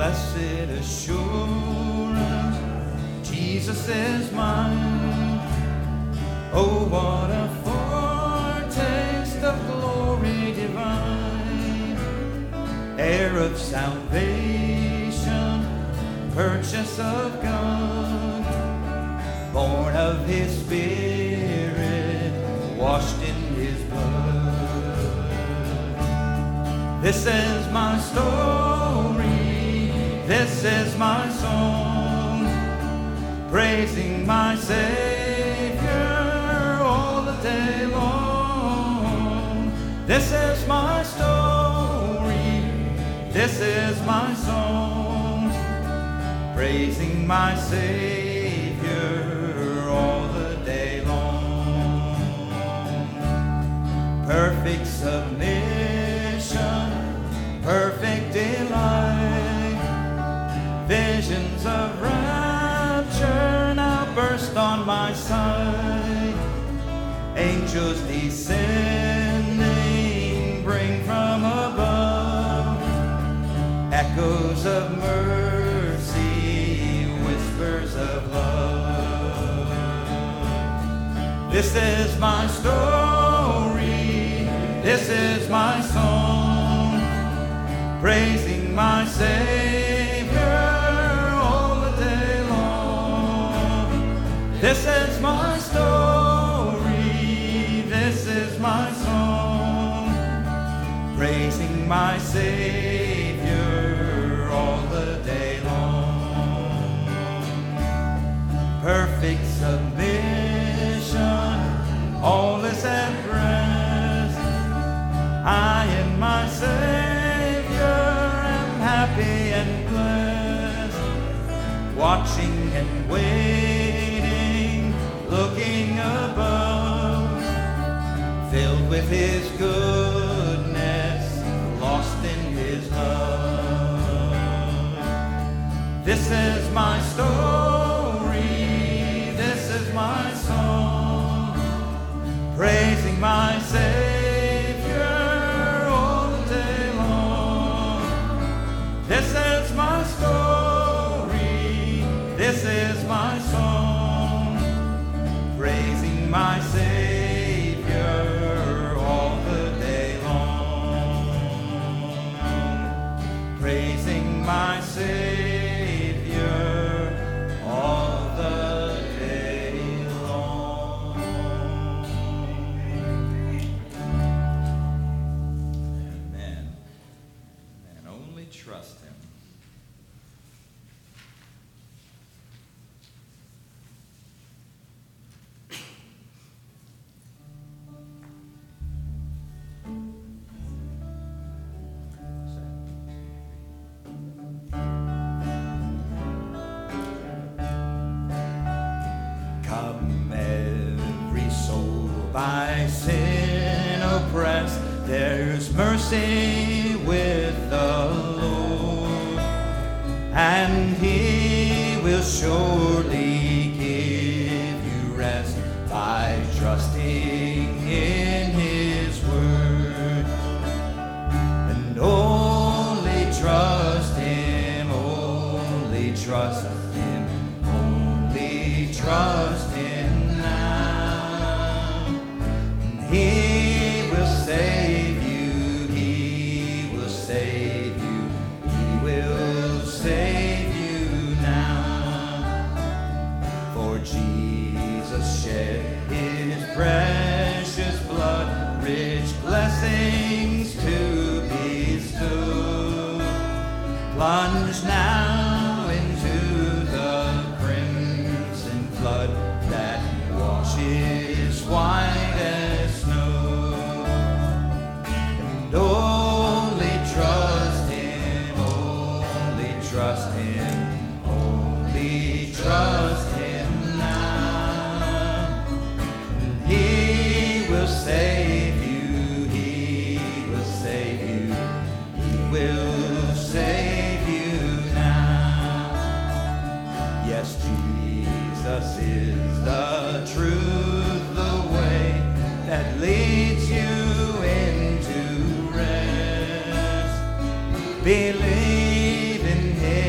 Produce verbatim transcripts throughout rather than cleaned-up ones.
Blessed assurance, Jesus is mine. Oh, what a foretaste of glory divine, heir of salvation, purchase of God, born of his Spirit, washed in his blood. This is my story, this is my song, praising my Savior all the day long. This is my story, this is my song, praising my Savior all the day long. Perfect submission, perfect delight, visions of rapture now burst on my sight. Angels descending bring from above echoes of mercy, whispers of love. This is my story, this is my song, praising my Savior all the day long. This is my story, this is my song, praising my Savior all the day long. Perfect submission, all is at rest. I in my Savior am happy and blessed, watching and waiting, looking above, filled with his goodness, lost in his love. This is my story, this is my song, praising my Savior all the day long. This is my story, this is my song, praising my Savior all the day long. Praising my Savior all the day long. Amen. And only trust him. Come every soul by sin oppressed, there's mercy with the Lord, and he will surely give you rest by trusting in his word. And only trust him, only trust him, only trust him now. He will save you, he will save you, he will save you now. For Jesus shed his precious blood, rich blessings to bestow. Plunge now into the crimson flood that washes white as snow. And only trust him, only trust him, only trust him now. And he will save you, he will save you, he will save you now. Yes, Jesus is the truth, the way that leads you into rest. Believe in him.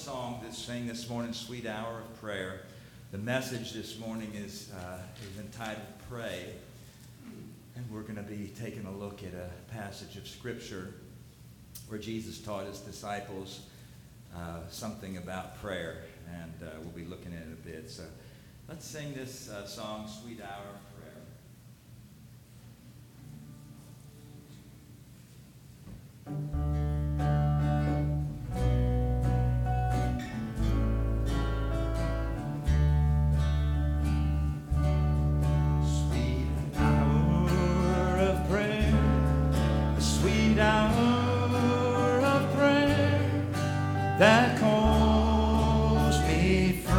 song to sing this morning, Sweet Hour of Prayer. The message this morning is, uh, is entitled Pray. And we're going to be taking a look at a passage of Scripture where Jesus taught his disciples uh, something about prayer. And uh, we'll be looking at it a bit. So let's sing this uh, song, Sweet Hour of Prayer. That calls me from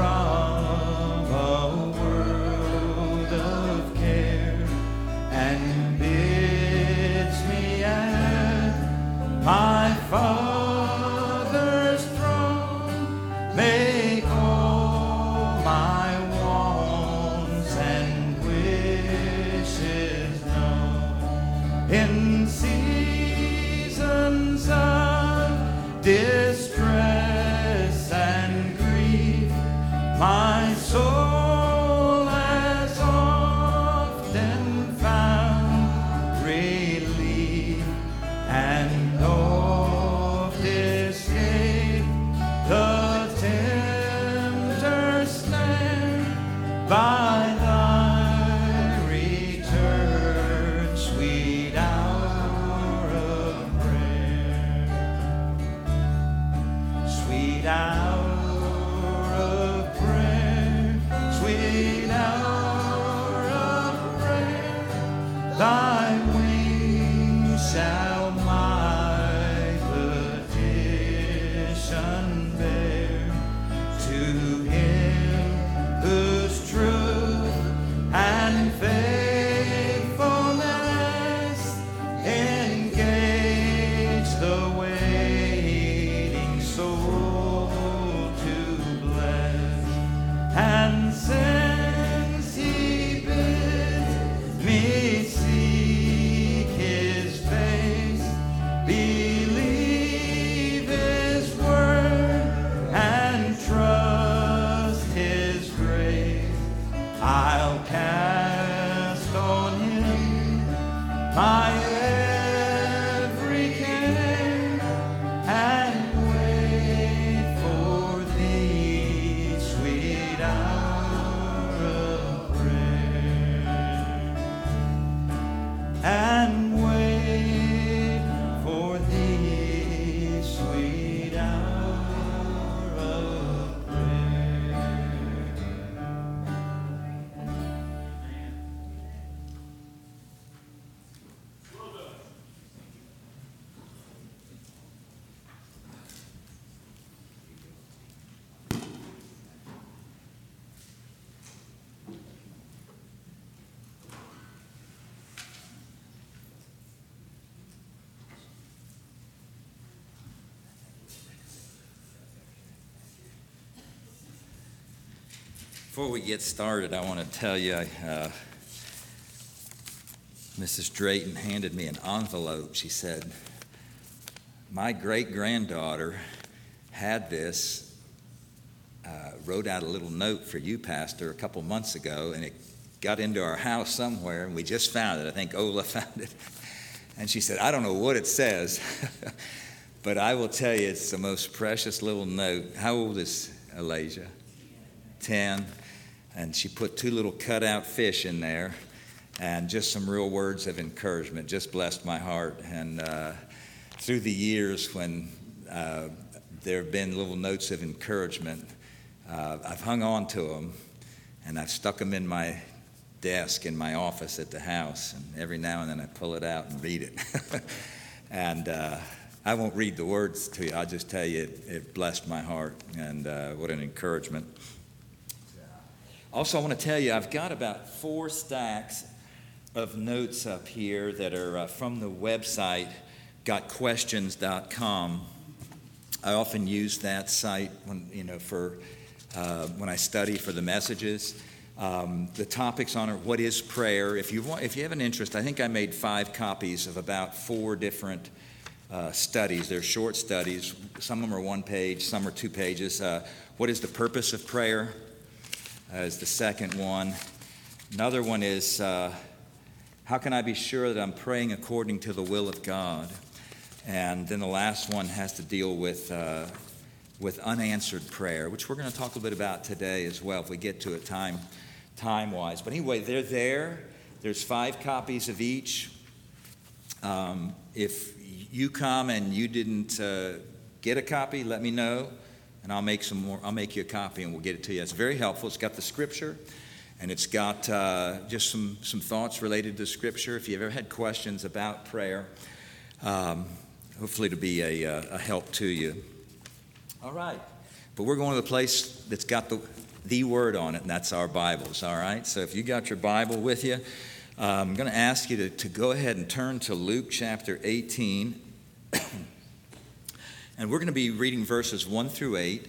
a world of care and bids me at my Father's throne, make all my wants and wishes known. In seasons of distress my soul has often found relief and oft escaped the tempter's snare by thy return, sweet hour of prayer, sweet hour. Sweet hour of prayer, thy wings shall my petition bear to him whose truth and faithfulness engage the waiting soul to bless. And since he bids me seek his face, believe his word, and trust his grace, I'll cast on him my every care and wait for thee, sweet hour of prayer, and wait for thee, sweet hour of prayer. Before we get started, I want to tell you, uh, Missus Drayton handed me an envelope. She said, my great-granddaughter had this, uh, wrote out a little note for you, Pastor, a couple months ago, and it got into our house somewhere, and we just found it. I think Ola found it. And she said, I don't know what it says, but I will tell you it's the most precious little note. How old is Elijah? Ten. And she put two little cutout fish in there and just some real words of encouragement. Just blessed my heart. And uh, through the years when uh, there have been little notes of encouragement, uh, I've hung on to them and I've stuck them in my desk in my office at the house. And every now and then I pull it out and read it. and uh, I won't read the words to you. I'll just tell you it, it blessed my heart, and uh, what an encouragement. Also, I want to tell you, I've got about four stacks of notes up here that are uh, from the website, got questions dot com. I often use that site when, you know, for uh, when I study for the messages. Um, the topics on it, what is prayer? If you want, if you have an interest, I think I made five copies of about four different uh, studies. They're short studies. Some of them are one page, some are two pages. Uh, what is the purpose of prayer? Uh, is the second one. Another one is, uh, how can I be sure that I'm praying according to the will of God? And then the last one has to deal with uh, with unanswered prayer, which we're going to talk a little bit about today as well if we get to it time time-wise. But anyway, they're there. There's five copies of each. Um, if you come and you didn't uh, get a copy, let me know, and I'll make some more. I'll make you a copy, and we'll get it to you. It's very helpful. It's got the Scripture, and it's got uh, just some some thoughts related to Scripture. If you've ever had questions about prayer, um, hopefully it'll be a, a help to you. All right, but we're going to the place that's got the the Word on it, and that's our Bibles. All right, so if you got your Bible with you, I'm going to ask you to, to go ahead and turn to Luke chapter eighteen. And we're going to be reading verses one through eight.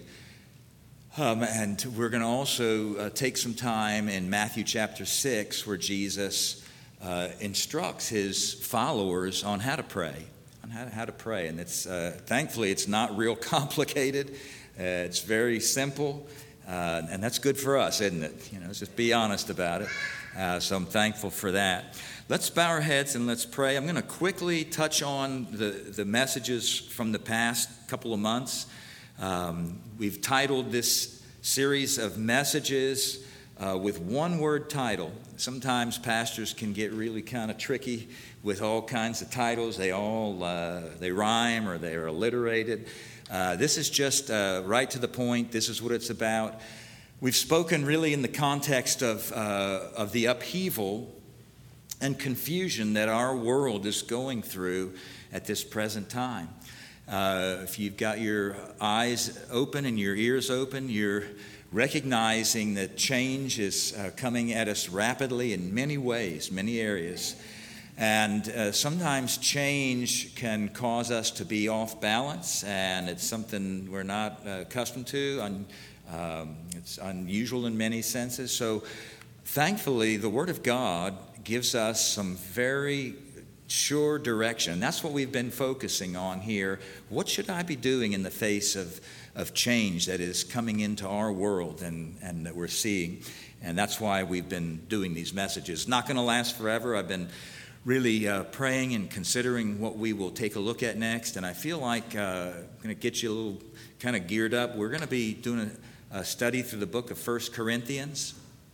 Um, and we're going to also uh, take some time in Matthew chapter six, where Jesus uh, instructs his followers on how to pray, on how, how to pray. And it's uh, thankfully, it's not real complicated. Uh, it's very simple. Uh, and that's good for us, isn't it? You know, let's just be honest about it. Uh, so I'm thankful for that. Let's bow our heads and let's pray. I'm going to quickly touch on the, the messages from the past couple of months. Um, we've titled this series of messages uh, with one word title. Sometimes pastors can get really kind of tricky with all kinds of titles. They all uh, they rhyme or they are alliterated. Uh, this is just uh, right to the point. This is what it's about. We've spoken really in the context of uh, of the upheaval and confusion that our world is going through at this present time. Uh, if you've got your eyes open and your ears open, you're recognizing that change is uh, coming at us rapidly in many ways, many areas. And uh, sometimes change can cause us to be off balance, and it's something we're not uh, accustomed to. Un- um, it's unusual in many senses. So thankfully, the Word of God gives us some very sure direction. That's what we've been focusing on here. What should I be doing in the face of, of change that is coming into our world and, and that we're seeing? And that's why we've been doing these messages. Not going to last forever. I've been really uh, praying and considering what we will take a look at next. And I feel like uh, I'm going to get you a little kind of geared up. We're going to be doing a, a study through the book of First Corinthians.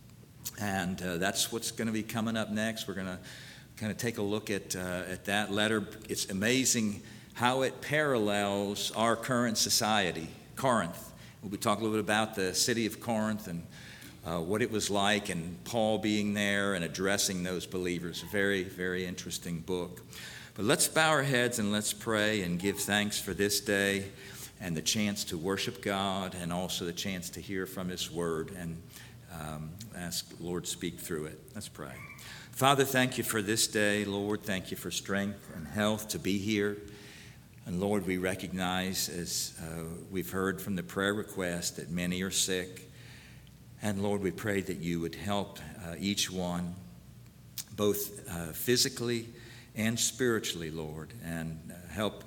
And uh, that's what's going to be coming up next. We're going to kind of take a look at uh, at that letter. It's amazing how it parallels our current society, Corinth. We'll be talking a little bit about the city of Corinth and uh, what it was like, and Paul being there and addressing those believers. Very, very interesting book. But let's bow our heads and let's pray and give thanks for this day and the chance to worship God and also the chance to hear from His Word, and Um, ask the Lord speak through it. Let's pray. Father, thank you for this day. Lord, thank you for strength and health to be here. And Lord, we recognize, as uh, we've heard from the prayer request, that many are sick. And Lord, we pray that you would help uh, each one, both uh, physically and spiritually, Lord, and uh, help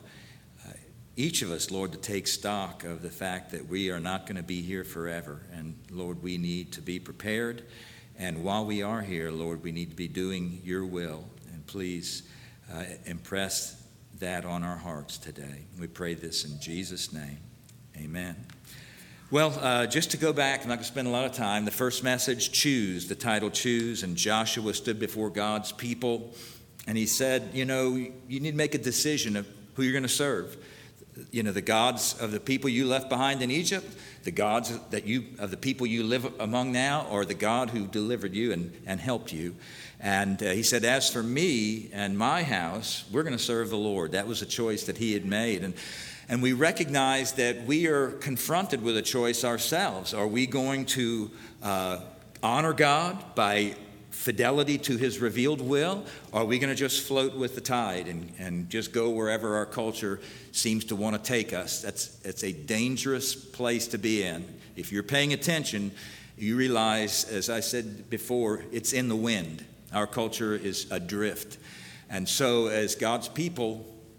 each of us, Lord, to take stock of the fact that we are not going to be here forever. And Lord, we need to be prepared. And while we are here, Lord, we need to be doing your will. And please uh, impress that on our hearts today. We pray this in Jesus' name. Amen. Well, uh, just to go back, I'm not going to spend a lot of time. The first message, choose, the title choose. And Joshua stood before God's people. And he said, you know, you need to make a decision of who you're going to serve. You know, the gods of the people you left behind in Egypt, the gods that you of the people you live among now, or the God who delivered you and, and helped you. And uh, he said, as for me and my house, we're going to serve the Lord. That was a choice that he had made. And, and we recognize that we are confronted with a choice ourselves. Are we going to uh, honor God by fidelity to his revealed will? Or are we going to just float with the tide and, and just go wherever our culture seems to want to take us? That's, that's a dangerous place to be in. If you're paying attention, you realize, as I said before, it's in the wind. Our culture is adrift. And so as God's people,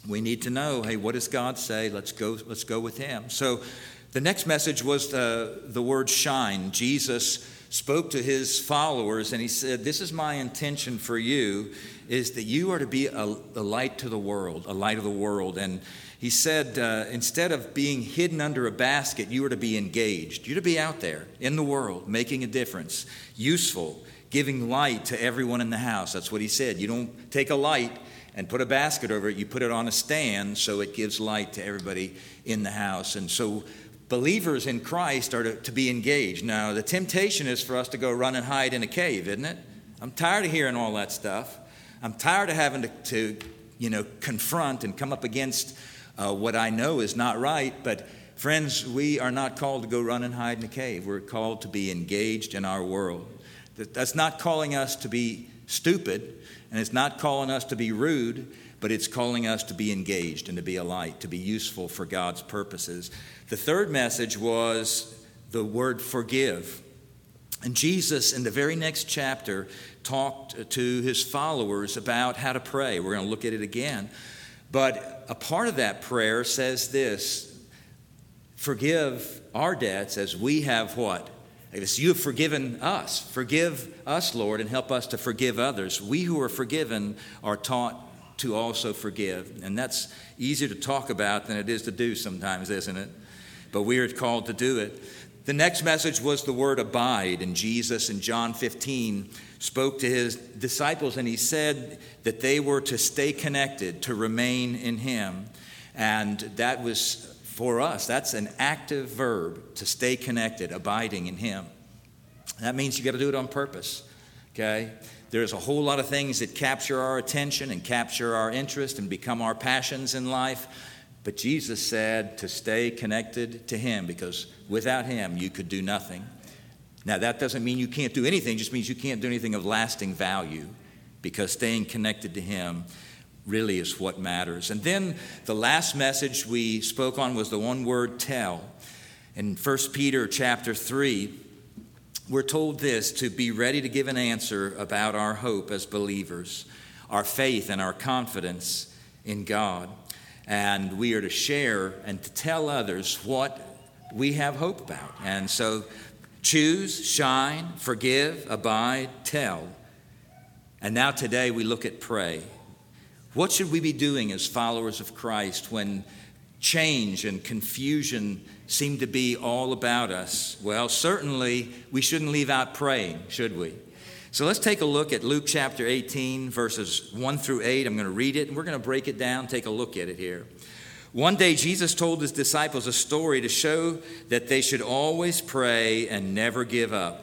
we need to know, hey, what does God say? Let's go, let's go with him. So the next message was the, the word shine. Jesus spoke to his followers and he said, this is my intention for you, is that you are to be a, a light to the world, a light of the world. And he said, uh, instead of being hidden under a basket, you are to be engaged. You're to be out there in the world, making a difference, useful, giving light to everyone in the house. That's what he said. You don't take a light and put a basket over it. You put it on a stand so it gives light to everybody in the house. And so believers in Christ are to, to be engaged. Now, the temptation is for us to go run and hide in a cave, isn't it? I'm tired of hearing all that stuff. I'm tired of having to, to you know, confront and come up against uh, what I know is not right. But friends, we are not called to go run and hide in a cave. We're called to be engaged in our world. That's not calling us to be stupid, and it's not calling us to be rude, but it's calling us to be engaged and to be a light, to be useful for God's purposes. The third message was the word forgive. And Jesus, in the very next chapter, talked to his followers about how to pray. We're going to look at it again. But a part of that prayer says this: forgive our debts as we have what? As you have forgiven us. Forgive us, Lord, and help us to forgive others. We who are forgiven are taught to also forgive. And that's easier to talk about than it is to do sometimes, isn't it? But we are called to do it. The next message was the word abide. And Jesus in John fifteen spoke to his disciples and he said that they were to stay connected, to remain in him. And that was for us, that's an active verb, to stay connected, abiding in him. That means you got to do it on purpose, okay? There's a whole lot of things that capture our attention and capture our interest and become our passions in life. But Jesus said to stay connected to him, because without him, you could do nothing. Now, that doesn't mean you can't do anything. It just means you can't do anything of lasting value, because staying connected to him really is what matters. And then the last message we spoke on was the one word tell. In First Peter chapter three, we're told this: to be ready to give an answer about our hope as believers, our faith and our confidence in God. And we are to share and to tell others what we have hope about. And so choose, shine, forgive, abide, tell. And now today we look at pray. What should we be doing as followers of Christ when change and confusion seem to be all about us? Well, certainly we shouldn't leave out praying, should we? So let's take a look at Luke chapter eighteen, verses one through eight. I'm going to read it, and we're going to break it down, take a look at it here. One day, Jesus told his disciples a story to show that they should always pray and never give up.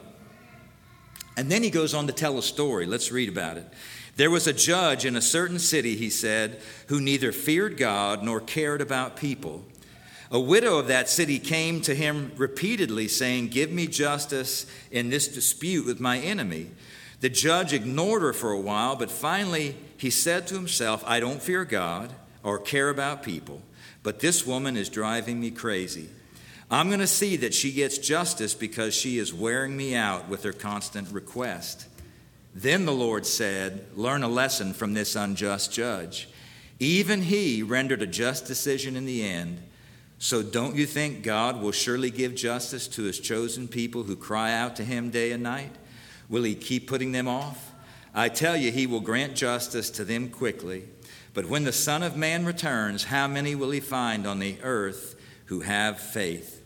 And then he goes on to tell a story. Let's read about it. There was a judge in a certain city, he said, who neither feared God nor cared about people. A widow of that city came to him repeatedly, saying, "Give me justice in this dispute with my enemy." The judge ignored her for a while, but finally he said to himself, "I don't fear God or care about people, but this woman is driving me crazy. I'm going to see that she gets justice because she is wearing me out with her constant request." Then the Lord said, "Learn a lesson from this unjust judge. Even he rendered a just decision in the end. So don't you think God will surely give justice to his chosen people who cry out to him day and night? Will he keep putting them off? I tell you, he will grant justice to them quickly. But when the Son of Man returns, how many will he find on the earth who have faith?"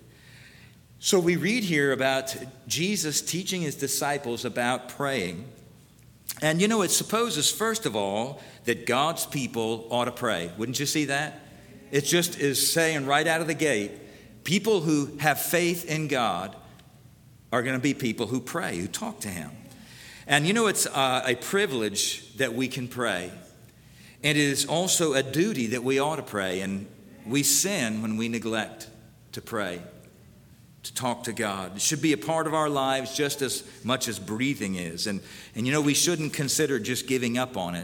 So we read here about Jesus teaching his disciples about praying. And you know, it supposes, first of all, that God's people ought to pray. Wouldn't you see that? It just is saying right out of the gate, people who have faith in God are going to be people who pray, who talk to him. And you know, it's uh, a privilege that we can pray. And it is also a duty that we ought to pray. And we sin when we neglect to pray, to talk to God. It should be a part of our lives just as much as breathing is. And, and you know, we shouldn't consider just giving up on it.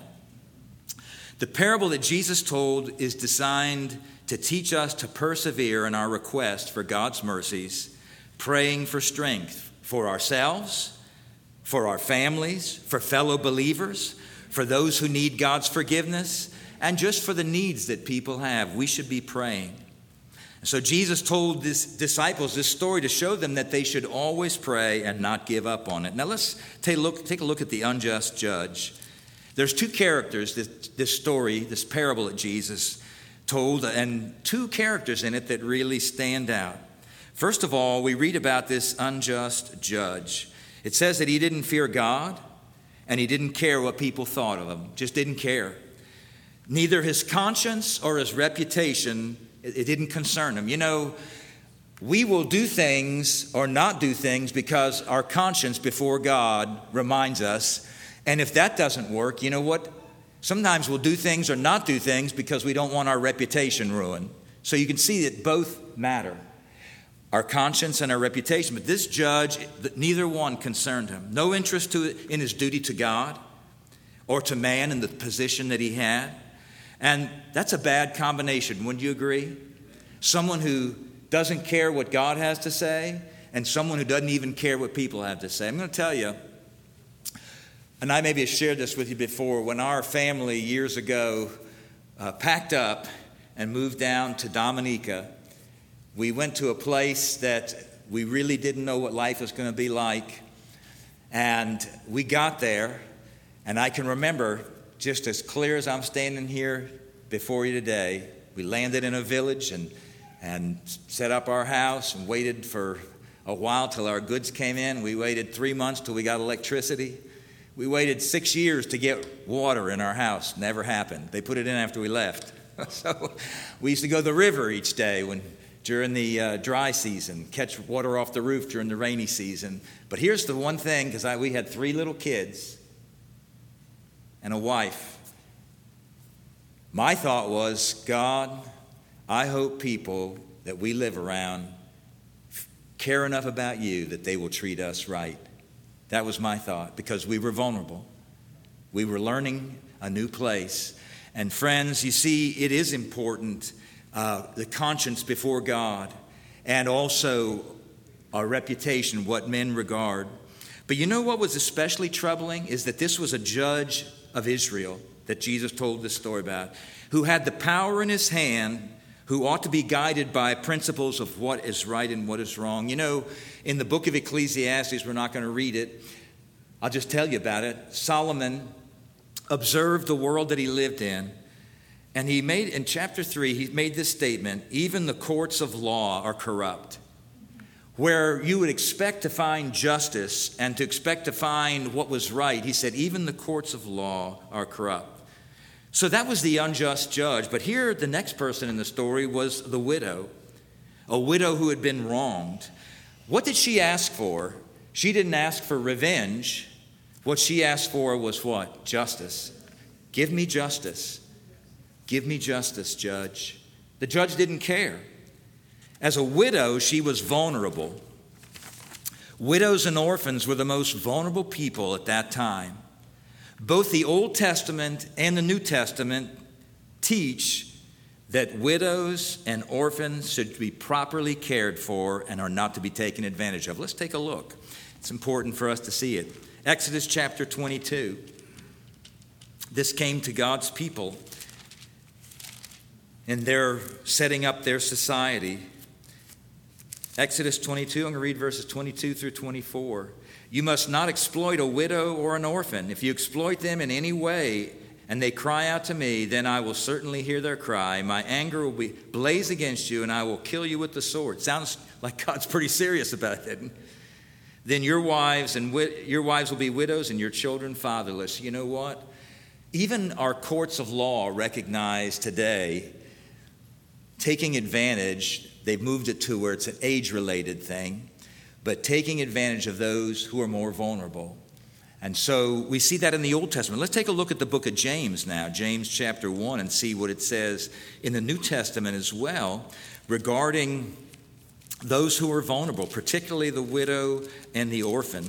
The parable that Jesus told is designed to teach us to persevere in our request for God's mercies, praying for strength for ourselves, for our families, for fellow believers, for those who need God's forgiveness, and just for the needs that people have. We should be praying. So Jesus told his disciples this story to show them that they should always pray and not give up on it. Now let's take a look, take a look at the unjust judge. There's two characters, this, this story, this parable that Jesus told, and two characters in it that really stand out. First of all, we read about this unjust judge. It says that he didn't fear God, and he didn't care what people thought of him, just didn't care. Neither his conscience or his reputation, it didn't concern him. You know, we will do things or not do things because our conscience before God reminds us. And if that doesn't work, you know what? Sometimes we'll do things or not do things because we don't want our reputation ruined. So you can see that both matter, our conscience and our reputation. But this judge, neither one concerned him. No interest to, in his duty to God or to man in the position that he had. And that's a bad combination, wouldn't you agree? Someone who doesn't care what God has to say and someone who doesn't even care what people have to say. I'm going to tell you, and I maybe have shared this with you before, when our family years ago uh, packed up and moved down to Dominica, we went to a place that we really didn't know what life was going to be like. And we got there, and I can remember just as clear as I'm standing here before you today, we landed in a village and, and set up our house and waited for a while till our goods came in. We waited three months till we got electricity. We waited six years to get water in our house. Never happened. They put it in after we left. So we used to go to the river each day when during the uh, dry season, catch water off the roof during the rainy season. But here's the one thing, because we had three little kids and a wife. My thought was, God, I hope people that we live around care enough about you that they will treat us right. That was my thought, because we were vulnerable. We were learning a new place. And friends, you see, it is important, uh, the conscience before God, and also our reputation, what men regard. But you know what was especially troubling is that this was a judge of Israel that Jesus told this story about, who had the power in his hand, who ought to be guided by principles of what is right and what is wrong. You know, in the book of Ecclesiastes, we're not going to read it. I'll just tell you about it. Solomon observed the world that he lived in, and he made, in chapter three, he made this statement: even the courts of law are corrupt. Where you would expect to find justice and to expect to find what was right, he said, even the courts of law are corrupt. So that was the unjust judge. But here, the next person in the story was the widow, a widow who had been wronged. What did she ask for? She didn't ask for revenge. What she asked for was what? Justice. Give me justice. Give me justice, judge. The judge didn't care. As a widow, she was vulnerable. Widows and orphans were the most vulnerable people at that time. Both the Old Testament and the New Testament teach that widows and orphans should be properly cared for and are not to be taken advantage of. Let's take a look. It's important for us to see it. Exodus chapter twenty-two. This came to God's people, and they're setting up their society. Exodus twenty-two, I'm going to read verses twenty-two through twenty-four. You must not exploit a widow or an orphan. If you exploit them in any way and they cry out to me, then I will certainly hear their cry. My anger will be blaze against you, and I will kill you with the sword. Sounds like God's pretty serious about it. Then your wives and wi- your wives will be widows and your children fatherless. You know what? Even our courts of law recognize today taking advantage. They've moved it to where it's an age-related thing, but taking advantage of those who are more vulnerable. And so we see that in the Old Testament. Let's take a look at the book of James now, James chapter one, and see what it says in the New Testament as well regarding those who are vulnerable, particularly the widow and the orphan.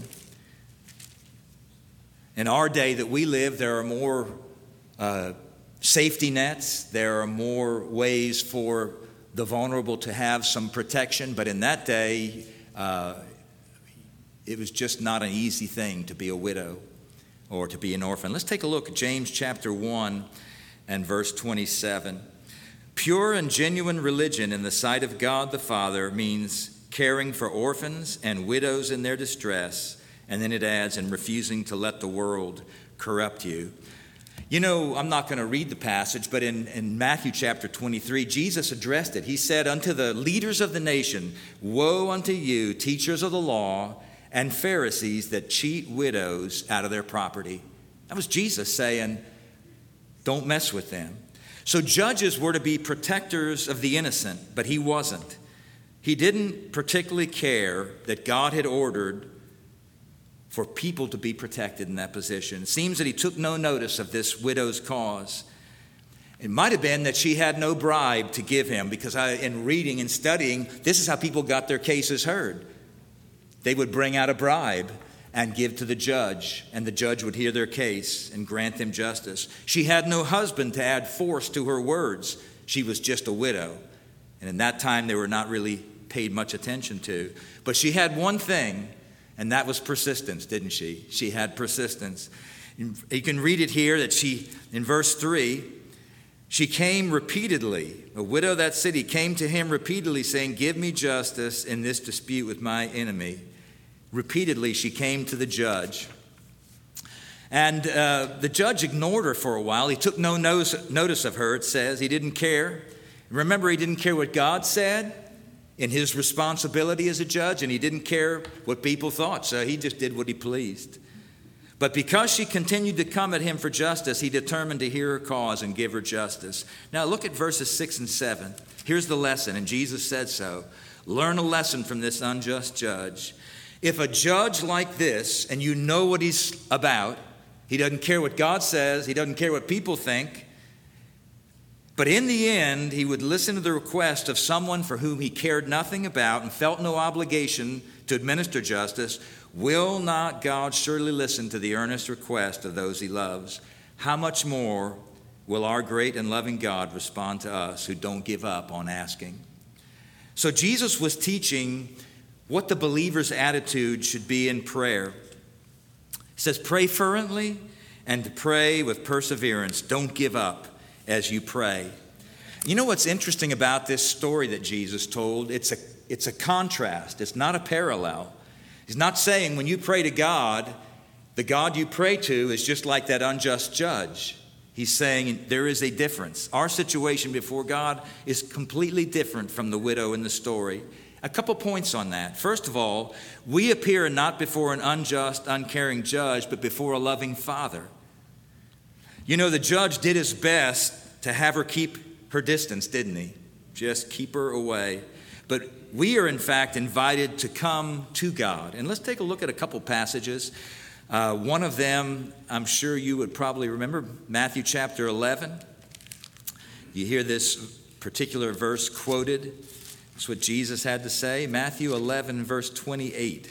In our day that we live, there are more uh, safety nets. There are more ways for the vulnerable to have some protection. But in that day, uh, it was just not an easy thing to be a widow or to be an orphan. Let's take a look at James chapter one and verse twenty-seven. Pure and genuine religion in the sight of God the Father means caring for orphans and widows in their distress. And then it adds, and refusing to let the world corrupt you. You know, I'm not going to read the passage, but in, in Matthew chapter twenty-three, Jesus addressed it. He said, unto the leaders of the nation, woe unto you, teachers of the law and Pharisees that cheat widows out of their property. That was Jesus saying, don't mess with them. So judges were to be protectors of the innocent, but he wasn't. He didn't particularly care that God had ordered for people to be protected in that position. It seems that he took no notice of this widow's cause. It might have been that she had no bribe to give him, because I, in reading and studying, this is how people got their cases heard. They would bring out a bribe and give to the judge, and the judge would hear their case and grant them justice. She had no husband to add force to her words. She was just a widow. And in that time, they were not really paid much attention to. But she had one thing, and that was persistence, didn't she? She had persistence. You can read it here that she, in verse three, she came repeatedly. A widow of that city came to him repeatedly, saying, give me justice in this dispute with my enemy. Repeatedly, she came to the judge. And uh, the judge ignored her for a while. He took no notice of her, it says. He didn't care. Remember, he didn't care what God said in his responsibility as a judge, and he didn't care what people thought, so he just did what he pleased. But because she continued to come at him for justice, he determined to hear her cause and give her justice. Now look at verses six and seven. Here's the lesson, and Jesus said so. Learn a lesson from this unjust judge. If a judge like this, and you know what he's about, he doesn't care what God says, he doesn't care what people think, but in the end, he would listen to the request of someone for whom he cared nothing about and felt no obligation to administer justice, will not God surely listen to the earnest request of those he loves? How much more will our great and loving God respond to us who don't give up on asking? So Jesus was teaching what the believer's attitude should be in prayer. He says, pray fervently and to pray with perseverance. Don't give up as you pray. You know what's interesting about this story that Jesus told? It's a, it's a contrast. It's not a parallel. He's not saying when you pray to God, the God you pray to is just like that unjust judge. He's saying there is a difference. Our situation before God is completely different from the widow in the story. A couple points on that. First of all, we appear not before an unjust, uncaring judge, but before a loving Father. You know, the judge did his best to have her keep her distance, didn't he? Just keep her away. But we are, in fact, invited to come to God. And let's take a look at a couple passages. Uh, one of them, I'm sure you would probably remember, Matthew chapter eleven. You hear this particular verse quoted. That's what Jesus had to say. Matthew eleven, verse twenty-eight.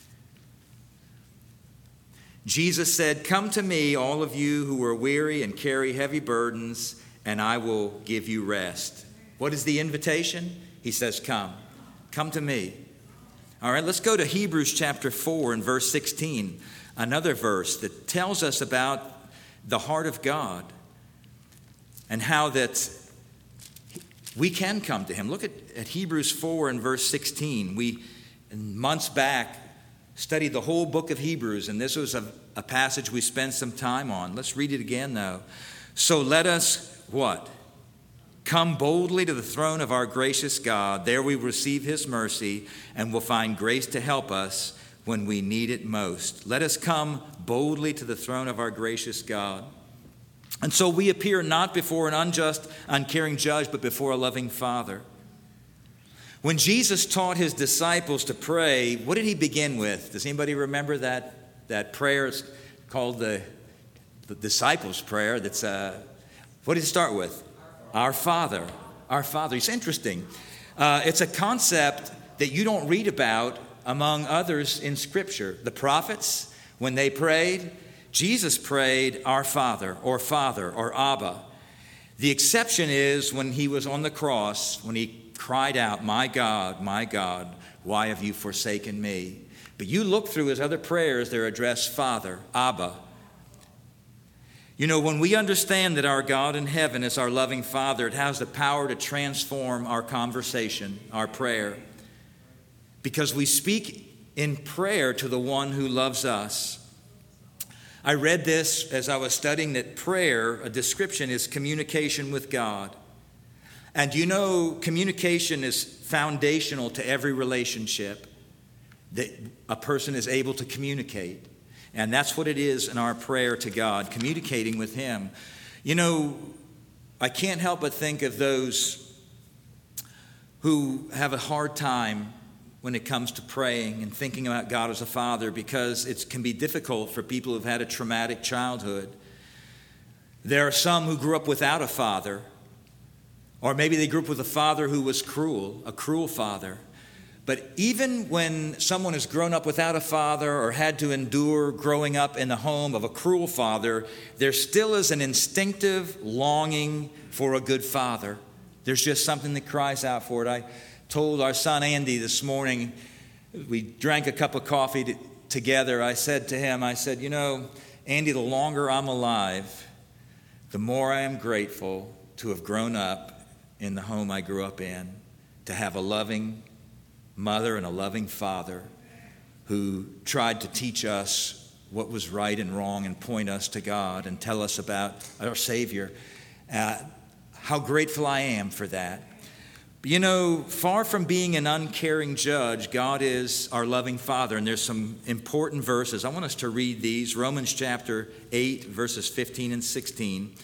Jesus said, come to me, all of you who are weary and carry heavy burdens, and I will give you rest. What is the invitation? He says, come. Come to me. All right, let's go to Hebrews chapter four and verse sixteen. Another verse that tells us about the heart of God and how that we can come to him. Look at, at Hebrews four and verse sixteen. We, months back, studied the whole book of Hebrews, and this was a, a passage we spent some time on. Let's read it again, though. So let us, what? Come boldly to the throne of our gracious God. There we receive his mercy and will find grace to help us when we need it most. Let us come boldly to the throne of our gracious God. And so we appear not before an unjust, uncaring judge, but before a loving Father. When Jesus taught his disciples to pray, what did he begin with? Does anybody remember that, that prayer? It's called the, the disciples' prayer. That's uh, what did it start with? Our Father. Our Father. It's interesting. Uh, it's a concept that you don't read about among others in Scripture. The prophets, when they prayed, Jesus prayed, Our Father, or Father, or Abba. The exception is when he was on the cross, when he cried out, my God, my God, why have you forsaken me? But you look through his other prayers, they're addressed Father, Abba. You know, when we understand that our God in heaven is our loving Father, it has the power to transform our conversation, our prayer, because we speak in prayer to the one who loves us. I read this as I was studying that prayer, a description, is communication with God. And you know, communication is foundational to every relationship, that a person is able to communicate. And that's what it is in our prayer to God, communicating with Him. You know, I can't help but think of those who have a hard time when it comes to praying and thinking about God as a father, because it can be difficult for people who've had a traumatic childhood. There are some who grew up without a father, or maybe they grew up with a father who was cruel, a cruel father. But even when someone has grown up without a father or had to endure growing up in the home of a cruel father, there still is an instinctive longing for a good father. There's just something that cries out for it. I told our son Andy this morning, we drank a cup of coffee to, together. I said to him, I said, you know, Andy, the longer I'm alive, the more I am grateful to have grown up in the home I grew up in, to have a loving mother and a loving father who tried to teach us what was right and wrong and point us to God and tell us about our Savior. Uh, how grateful I am for that. But you know, far from being an uncaring judge, God is our loving Father. And there's some important verses. I want us to read these. Romans chapter eight, verses fifteen and sixteen.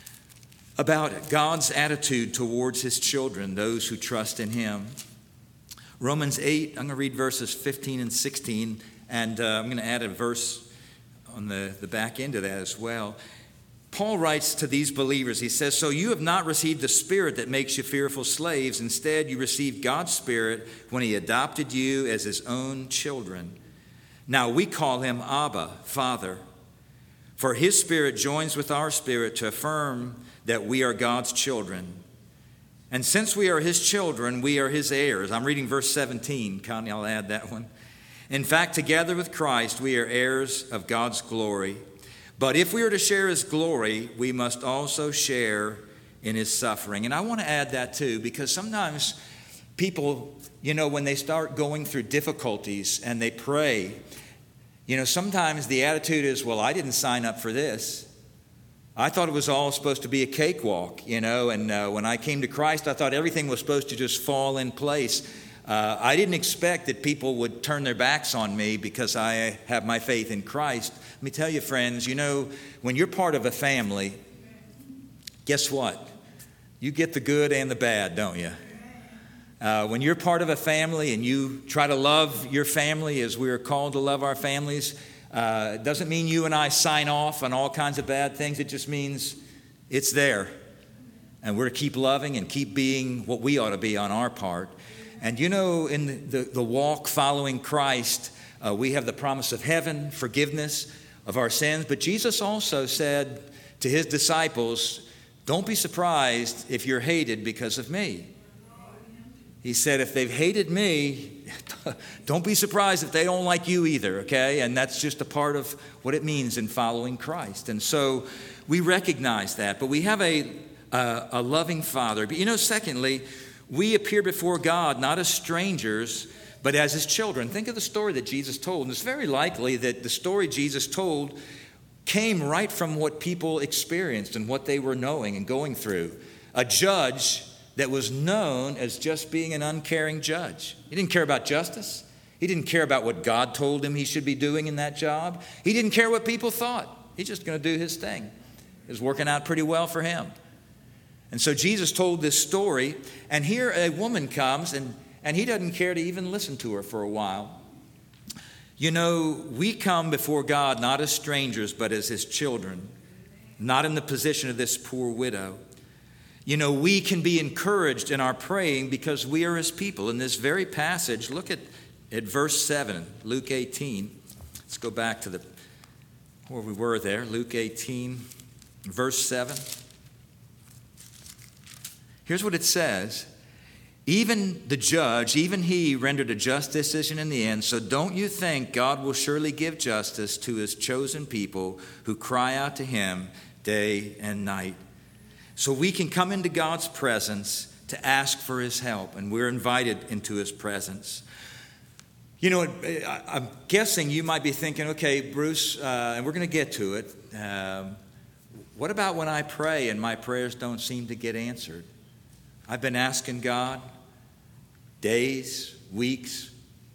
About God's attitude towards His children, those who trust in Him. Romans eight, I'm going to read verses fifteen and sixteen, and uh, I'm going to add a verse on the, the back end of that as well. Paul writes to these believers, he says, so you have not received the spirit that makes you fearful slaves. Instead, you received God's Spirit when He adopted you as His own children. Now we call Him Abba, Father. For His Spirit joins with our spirit to affirm that we are God's children. And since we are His children, we are His heirs. I'm reading verse seventeen. Connie, I'll add that one. In fact, together with Christ, we are heirs of God's glory. But if we are to share His glory, we must also share in His suffering. And I want to add that too, because sometimes people, you know, when they start going through difficulties and they pray, you know, sometimes the attitude is, well, I didn't sign up for this. I thought it was all supposed to be a cakewalk, you know, and uh, when I came to Christ, I thought everything was supposed to just fall in place. Uh, I didn't expect that people would turn their backs on me because I have my faith in Christ. Let me tell you, friends, you know, when you're part of a family, guess what? You get the good and the bad, don't you? Uh, when you're part of a family and you try to love your family as we are called to love our families, Uh, it doesn't mean you and I sign off on all kinds of bad things. It just means it's there. And we're to keep loving and keep being what we ought to be on our part. And you know, in the, the, the walk following Christ, uh, we have the promise of heaven, forgiveness of our sins. But Jesus also said to His disciples, don't be surprised if you're hated because of me. He said, if they've hated me, don't be surprised if they don't like you either, okay? And that's just a part of what it means in following Christ. And so we recognize that, but we have a, a, a loving Father. But you know, secondly, we appear before God not as strangers, but as His children. Think of the story that Jesus told. And it's very likely that the story Jesus told came right from what people experienced and what they were knowing and going through. A judge that was known as just being an uncaring judge. He didn't care about justice. He didn't care about what God told him he should be doing in that job. He didn't care what people thought. He's just going to do his thing. It was working out pretty well for him. And so Jesus told this story, and here a woman comes, and, and he doesn't care to even listen to her for a while. You know, we come before God not as strangers, but as His children, not in the position of this poor widow. You know, we can be encouraged in our praying because we are His people. In this very passage, look at, at verse seven, Luke eighteen. Let's go back to the where we were there, Luke eighteen, verse seven. Here's what it says. Even the judge, even he rendered a just decision in the end. So don't you think God will surely give justice to His chosen people who cry out to Him day and night. So we can come into God's presence to ask for his help, and we're invited into his presence. You know, I'm guessing you might be thinking, okay, Bruce, uh, and we're going to get to it. Um, what about when I pray and my prayers don't seem to get answered? I've been asking God days, weeks,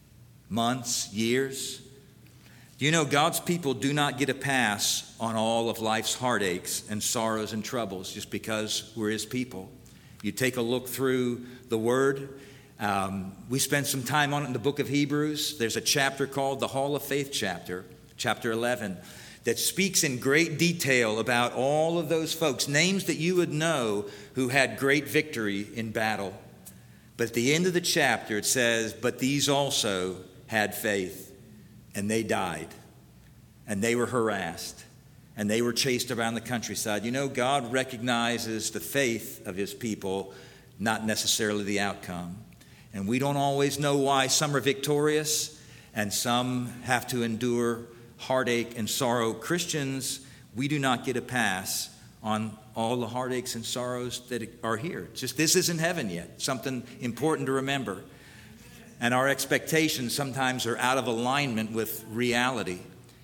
months, years. You know, God's people do not get a pass on all of life's heartaches and sorrows and troubles just because we're his people. You take a look through the Word. Um, we spent some time on it in the book of Hebrews. There's a chapter called the Hall of Faith chapter, chapter eleven, that speaks in great detail about all of those folks, names that you would know who had great victory in battle. But at the end of the chapter, it says, but these also had faith, and they died, and they were harassed, and they were chased around the countryside. You know, God recognizes the faith of his people, not necessarily the outcome. And we don't always know why some are victorious and some have to endure heartache and sorrow. Christians, we do not get a pass on all the heartaches and sorrows that are here. Just this isn't heaven yet. Something important to remember. And our expectations sometimes are out of alignment with reality.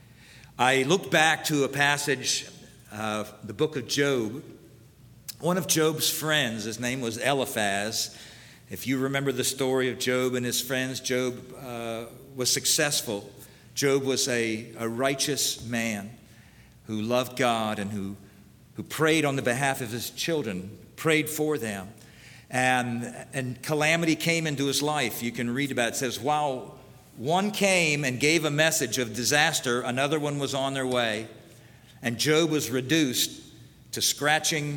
I looked back to a passage, uh, the book of Job. One of Job's friends, his name was Eliphaz. If you remember the story of Job and his friends, Job uh, was successful. Job was a, a righteous man who loved God and who, who prayed on the behalf of his children, prayed for them. And, and calamity came into his life. You can read about it. It says, while one came and gave a message of disaster, another one was on their way. And Job was reduced to scratching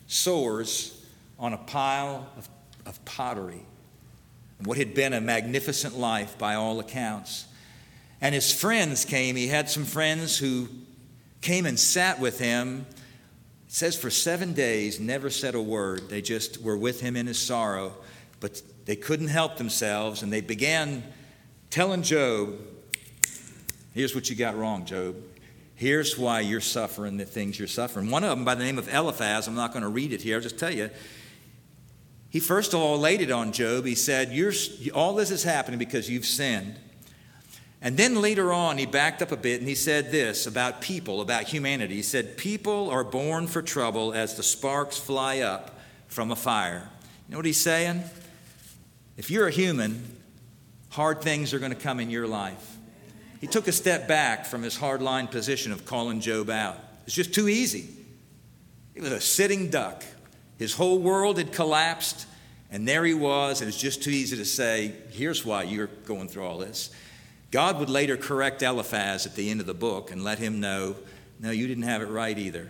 sores on a pile of, of pottery. What had been a magnificent life by all accounts. And his friends came. He had some friends who came and sat with him. It says for seven days, never said a word. They just were with him in his sorrow. But they couldn't help themselves, and they began telling Job, here's what you got wrong, Job. Here's why you're suffering the things you're suffering. One of them, by the name of Eliphaz, I'm not going to read it here, I'll just tell you. He first of all laid it on Job. He said, you're, all this is happening because you've sinned. And then later on, he backed up a bit and he said this about people, about humanity. He said, people are born for trouble as the sparks fly up from a fire. You know what he's saying? If you're a human, hard things are going to come in your life. He took a step back from his hardline position of calling Job out. It's just too easy. He was a sitting duck. His whole world had collapsed, and there he was, and it's just too easy to say, here's why you're going through all this. God would later correct Eliphaz at the end of the book and let him know, no, you didn't have it right either.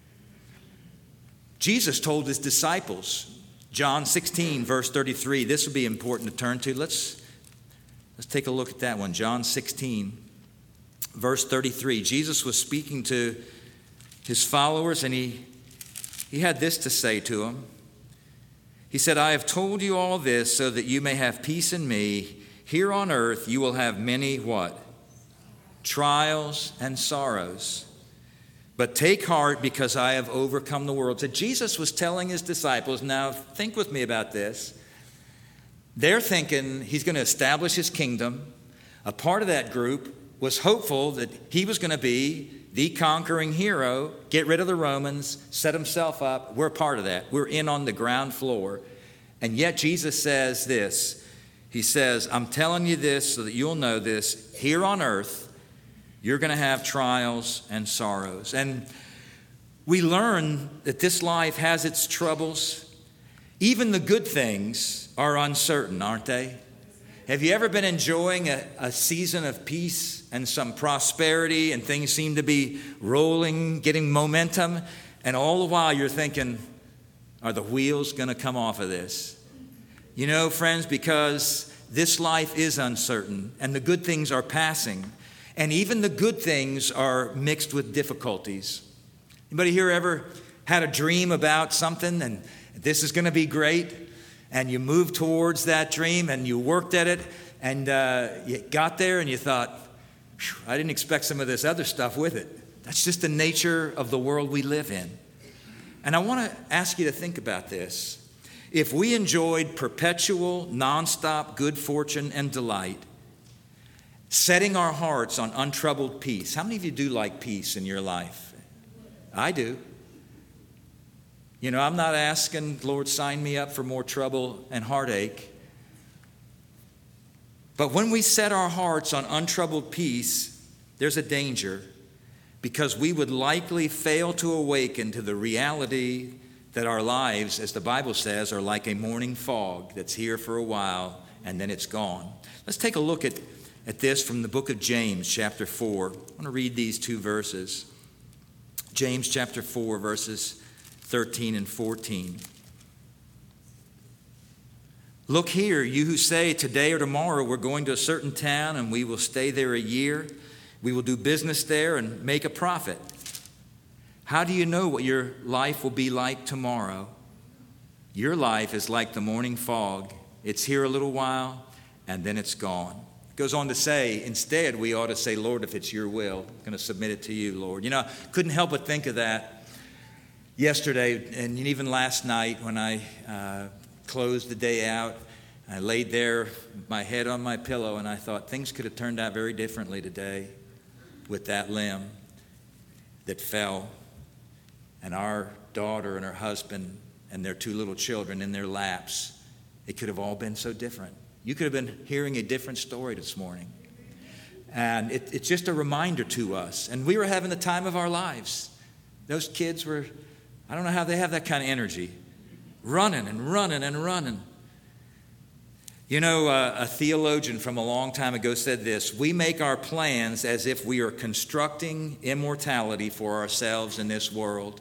Jesus told his disciples, John sixteen, verse thirty-three, this would be important to turn to. Let's, let's take a look at that one. John sixteen, verse thirty-three. Jesus was speaking to his followers, and he, he had this to say to them. He said, I have told you all this so that you may have peace in me. Here on earth you will have many what? Trials and sorrows. But take heart because I have overcome the world. So Jesus was telling his disciples, now think with me about this. They're thinking he's going to establish his kingdom. A part of that group was hopeful that he was going to be the conquering hero, get rid of the Romans, set himself up. We're part of that. We're in on the ground floor. And yet Jesus says this. He says, I'm telling you this so that you'll know this. Here on earth, you're going to have trials and sorrows. And we learn that this life has its troubles. Even the good things are uncertain, aren't they? Have you ever been enjoying a, a season of peace and some prosperity and things seem to be rolling, getting momentum, and all the while you're thinking, are the wheels going to come off of this? You know, friends, because this life is uncertain and the good things are passing, and even the good things are mixed with difficulties. Anybody here ever had a dream about something and this is going to be great? And you moved towards that dream and you worked at it and uh, you got there and you thought, I didn't expect some of this other stuff with it. That's just the nature of the world we live in. And I want to ask you to think about this. If we enjoyed perpetual, nonstop good fortune and delight, setting our hearts on untroubled peace. How many of you do like peace in your life? I do. You know, I'm not asking, Lord, sign me up for more trouble and heartache. But when we set our hearts on untroubled peace, there's a danger, because we would likely fail to awaken to the reality that our lives, as the Bible says, are like a morning fog that's here for a while and then it's gone. Let's take a look at, at this from the book of James, chapter four. I want to read these two verses. James chapter four, verses thirteen and fourteen. Look here, you who say today or tomorrow we're going to a certain town and we will stay there a year. We will do business there and make a profit. How do you know what your life will be like tomorrow? Your life is like the morning fog. It's here a little while and then it's gone. It goes on to say, instead we ought to say, Lord, if it's your will, I'm going to submit it to you, Lord. You know, I couldn't help but think of that yesterday and even last night when I uh, closed the day out. I laid there, my head on my pillow, and I thought things could have turned out very differently today with that limb that fell. And our daughter and her husband and their two little children in their laps. It could have all been so different. You could have been hearing a different story this morning. And it, it's just a reminder to us. And we were having the time of our lives. Those kids were, I don't know how they have that kind of energy. Running and running and running. You know, uh, a theologian from a long time ago said this: we make our plans as if we are constructing immortality for ourselves in this world.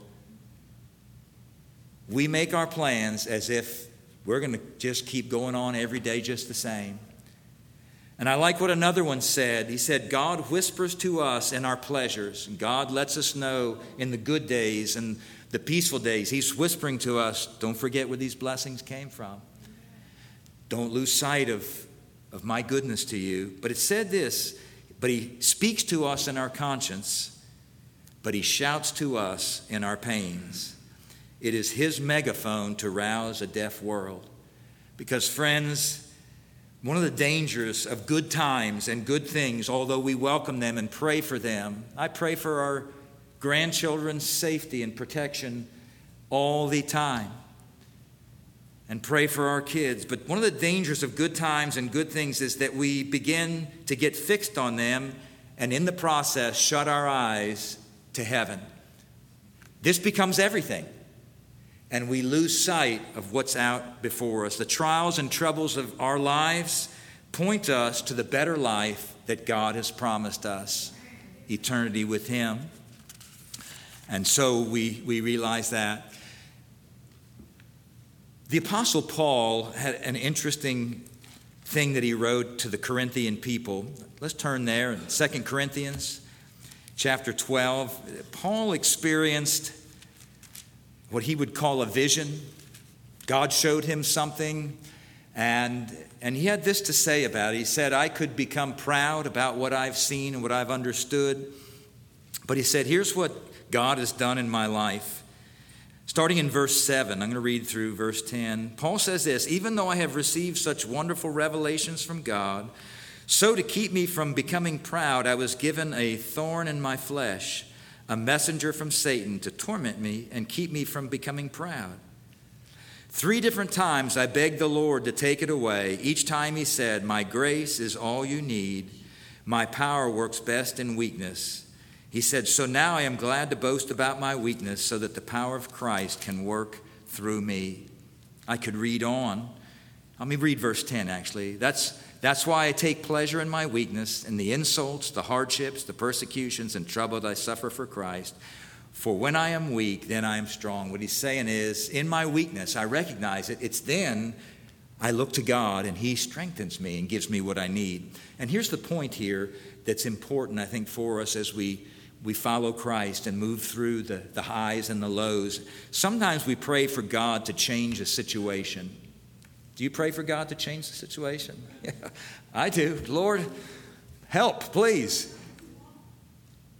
We make our plans as if we're going to just keep going on every day just the same. And I like what another one said. He said, God whispers to us in our pleasures, and God lets us know in the good days and the peaceful days. He's whispering to us, don't forget where these blessings came from. Don't lose sight of, of my goodness to you. But it said this, but he speaks to us in our conscience, but he shouts to us in our pains. It is his megaphone to rouse a deaf world. Because, friends, one of the dangers of good times and good things, although we welcome them and pray for them, I pray for our grandchildren's safety and protection all the time, and pray for our kids. But one of the dangers of good times and good things is that we begin to get fixed on them and in the process shut our eyes to heaven. This becomes everything. And we lose sight of what's out before us. The trials and troubles of our lives point us to the better life that God has promised us, eternity with him. And so we, we realize that. The Apostle Paul had an interesting thing that he wrote to the Corinthian people. Let's turn there in Second Corinthians chapter twelve. Paul experienced what he would call a vision. God showed him something, and, and he had this to say about it. He said, I could become proud about what I've seen and what I've understood. But he said, here's what God has done in my life. Starting in verse seven, I'm going to read through verse ten. Paul says this, even though I have received such wonderful revelations from God, so to keep me from becoming proud, I was given a thorn in my flesh, a messenger from Satan to torment me and keep me from becoming proud. Three different times I begged the Lord to take it away. Each time he said, my grace is all you need. My power works best in weakness. He said, so now I am glad to boast about my weakness so that the power of Christ can work through me. I could read on. Let me read verse ten, actually. That's That's why I take pleasure in my weakness, in the insults, the hardships, the persecutions, and trouble that I suffer for Christ. For when I am weak, then I am strong. What he's saying is, in my weakness, I recognize it. It's then I look to God, and he strengthens me and gives me what I need. And here's the point here that's important, I think, for us as we, we follow Christ and move through the, the highs and the lows. Sometimes we pray for God to change a situation. Do you pray for God to change the situation? Yeah, I do. Lord, help, please.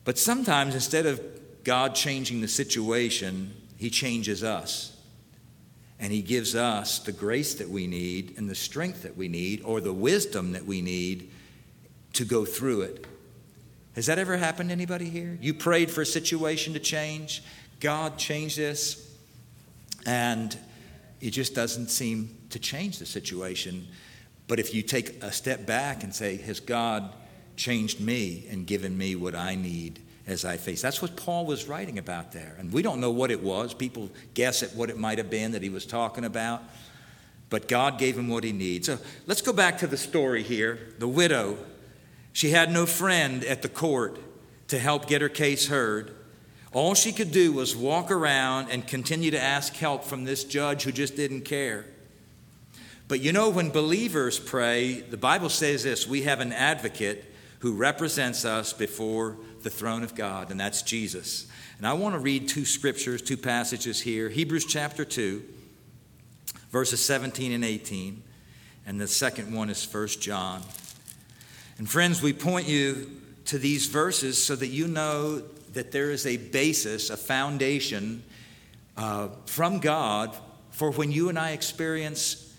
But sometimes instead of God changing the situation, he changes us. And he gives us the grace that we need and the strength that we need, or the wisdom that we need to go through it. Has that ever happened to anybody here? You prayed for a situation to change. God changed this. And it just doesn't seem to change the situation. But if you take a step back and say, has God changed me and given me what I need as I face? That's what Paul was writing about there. And we don't know what it was. People guess at what it might have been that he was talking about. But God gave him what he needs. So let's go back to the story here. The widow, she had no friend at the court to help get her case heard. All she could do was walk around and continue to ask help from this judge who just didn't care. But you know, when believers pray, the Bible says this: we have an advocate who represents us before the throne of God, and that's Jesus. And I want to read two scriptures, two passages here. Hebrews chapter two, verses seventeen and eighteen. And the second one is First John. And friends, we point you to these verses so that you know that there is a basis, a foundation uh, from God for when you and I experience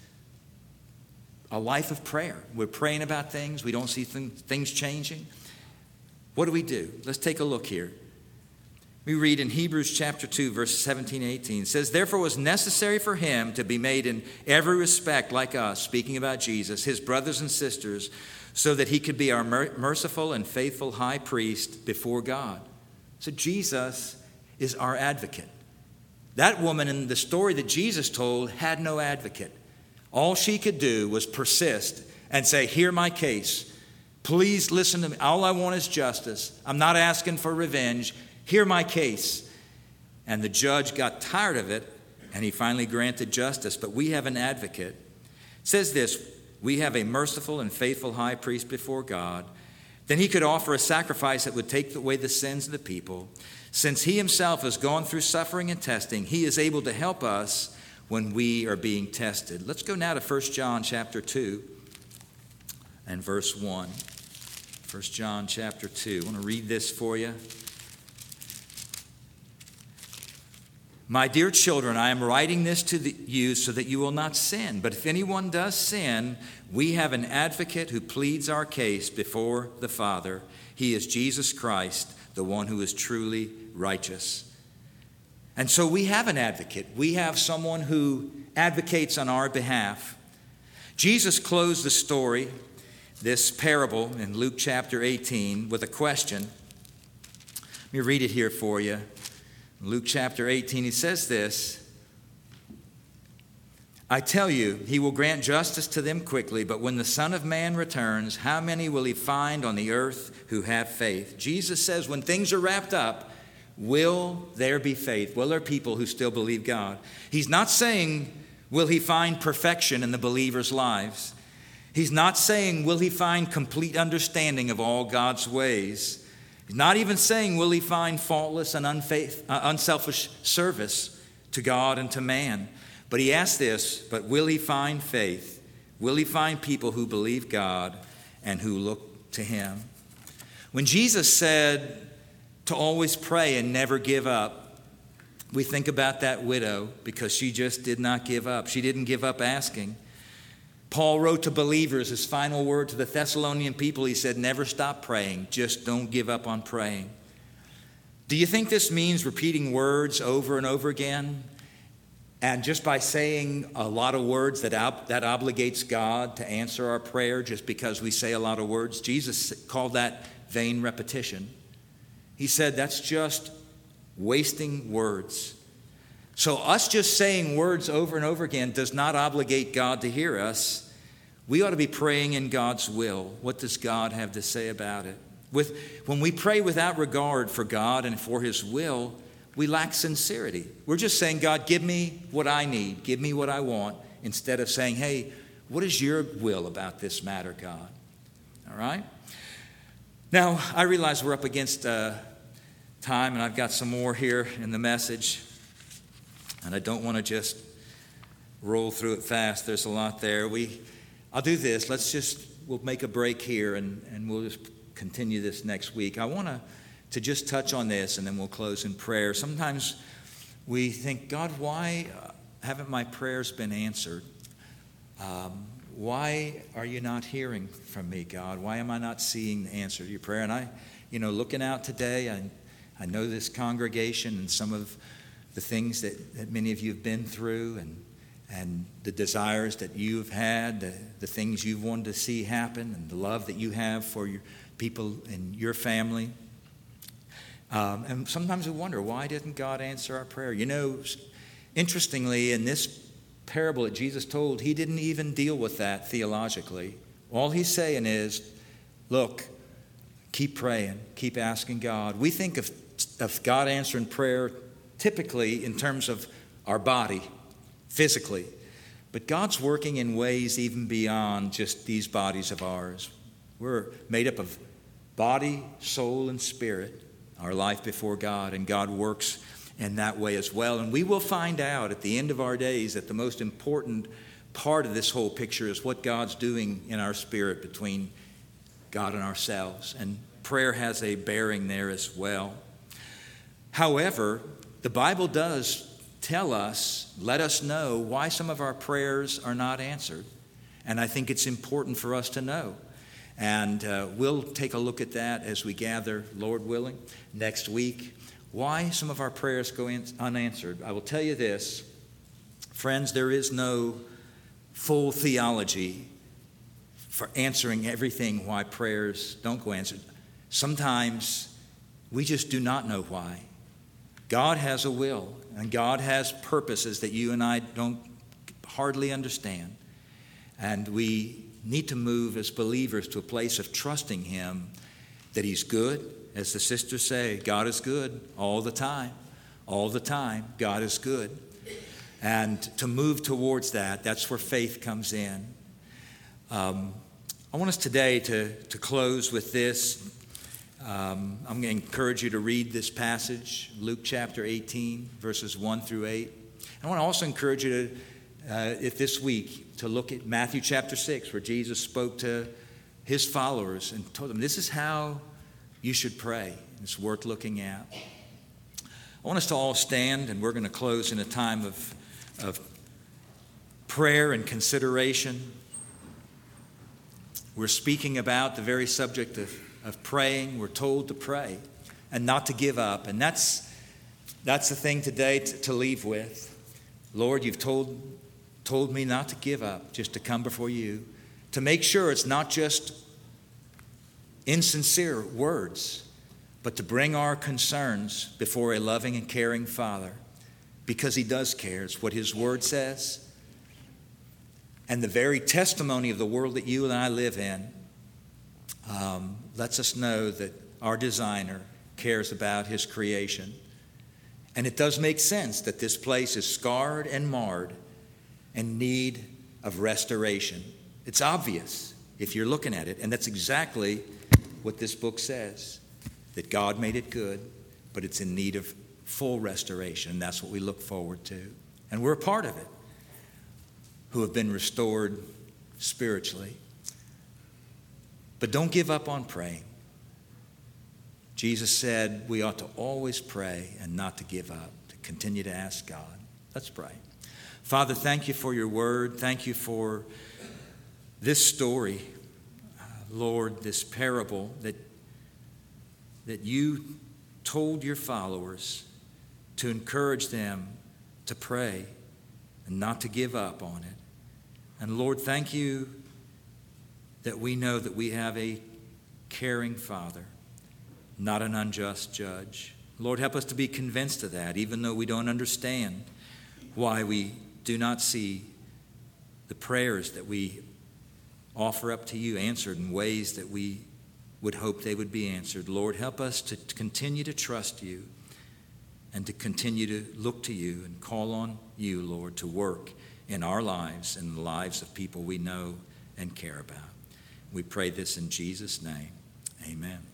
a life of prayer. We're praying about things. We don't see th- things changing. What do we do? Let's take a look here. We read in Hebrews chapter two, verses seventeen and eighteen. It says, therefore it was necessary for him to be made in every respect like us, speaking about Jesus, his brothers and sisters, so that he could be our mer- merciful and faithful high priest before God. So Jesus is our advocate. That woman in the story that Jesus told had no advocate. All she could do was persist and say, hear my case. Please listen to me. All I want is justice. I'm not asking for revenge. Hear my case. And the judge got tired of it, and he finally granted justice. But we have an advocate. It says this: we have a merciful and faithful high priest before God. Then he could offer a sacrifice that would take away the sins of the people. Since he himself has gone through suffering and testing, he is able to help us when we are being tested. Let's go now to First John chapter two and verse one. First John chapter two. I want to read this for you. My dear children, I am writing this to the, you so that you will not sin. But if anyone does sin, we have an advocate who pleads our case before the Father. He is Jesus Christ, the one who is truly righteous. And so we have an advocate. We have someone who advocates on our behalf. Jesus closed the story, this parable in Luke chapter eighteen, with a question. Let me read it here for you. Luke chapter eighteen, he says this: I tell you, he will grant justice to them quickly, but when the Son of Man returns, how many will he find on the earth who have faith? Jesus says when things are wrapped up, will there be faith? Will there be people who still believe God? He's not saying, will he find perfection in the believers' lives? He's not saying, will he find complete understanding of all God's ways? He's not even saying, will he find faultless and unfaith, uh, unselfish service to God and to man? But he asks this, but will he find faith? Will he find people who believe God and who look to him? When Jesus said to always pray and never give up, we think about that widow because she just did not give up. She didn't give up asking. Paul wrote to believers his final word to the Thessalonian people. He said, never stop praying. Just don't give up on praying. Do you think this means repeating words over and over again? And just by saying a lot of words that, ob- that obligates God to answer our prayer just because we say a lot of words? Jesus called that vain repetition. He said that's just wasting words. So us just saying words over and over again does not obligate God to hear us. We ought to be praying in God's will. What does God have to say about it? With, when we pray without regard for God and for his will, we lack sincerity. We're just saying, God, give me what I need. Give me what I want. Instead of saying, hey, what is your will about this matter, God? All right? Now, I realize we're up against uh, time, and I've got some more here in the message. And I don't want to just roll through it fast. There's a lot there. We, I'll do this. Let's just, we'll make a break here, and, and we'll just continue this next week. I want to to just touch on this, and then we'll close in prayer. Sometimes we think, God, why haven't my prayers been answered? Um, why are you not hearing from me, God? Why am I not seeing the answer to your prayer? And I, you know, looking out today, I, I know this congregation and some of the things that, that many of you have been through, and and the desires that you've had, the, the things you've wanted to see happen, and the love that you have for your people in your family. Um, and sometimes we wonder, why didn't God answer our prayer? You know, interestingly, in this parable that Jesus told, he didn't even deal with that theologically. All he's saying is, look, keep praying, keep asking God. We think of, of God answering prayer typically in terms of our body, physically. But God's working in ways even beyond just these bodies of ours. We're made up of body, soul, and spirit, our life before God, and God works in that way as well. And we will find out at the end of our days that the most important part of this whole picture is what God's doing in our spirit between God and ourselves. And prayer has a bearing there as well. However, the Bible does tell us, let us know why some of our prayers are not answered. And I think it's important for us to know. And uh, we'll take a look at that as we gather, Lord willing, next week. Why some of our prayers go in unanswered. I will tell you this, friends, there is no full theology for answering everything why prayers don't go answered. Sometimes we just do not know why. God has a will, and God has purposes that you and I don't hardly understand. And we need to move as believers to a place of trusting Him, that He's good. As the sisters say, God is good all the time. All the time, God is good. And to move towards that, that's where faith comes in. Um, I want us today to, to close with this. Um, I'm going to encourage you to read this passage, Luke chapter eighteen, verses one through eight. I want to also encourage you to, uh, if this week, to look at Matthew chapter six, where Jesus spoke to His followers and told them, this is how you should pray. It's worth looking at. I want us to all stand, and we're going to close in a time of, of prayer and consideration. We're speaking about the very subject of, of praying. We're told to pray and not to give up. And that's, that's the thing today to, to leave with. Lord, you've told, told me not to give up, just to come before you, to make sure it's not just insincere words, but to bring our concerns before a loving and caring Father, because He does care. It's what His Word says. And the very testimony of the world that you and I live in um, lets us know that our designer cares about His creation. And it does make sense that this place is scarred and marred and need of restoration. It's obvious if you're looking at it, and that's exactly what this book says, that God made it good, but it's in need of full restoration, and that's what we look forward to. And we're a part of it, who have been restored spiritually. But don't give up on praying. Jesus said we ought to always pray and not to give up, to continue to ask God. Let's pray. Father, thank you for your word. Thank you for this story, Lord, this parable that, that you told your followers to encourage them to pray and not to give up on it. And Lord, thank you that we know that we have a caring Father, not an unjust judge. Lord, help us to be convinced of that, even though we don't understand why we do not see the prayers that we offer up to you answered in ways that we would hope they would be answered. Lord, help us to continue to trust you and to continue to look to you and call on you, Lord, to work in our lives and the lives of people we know and care about. We pray this in Jesus' name. Amen.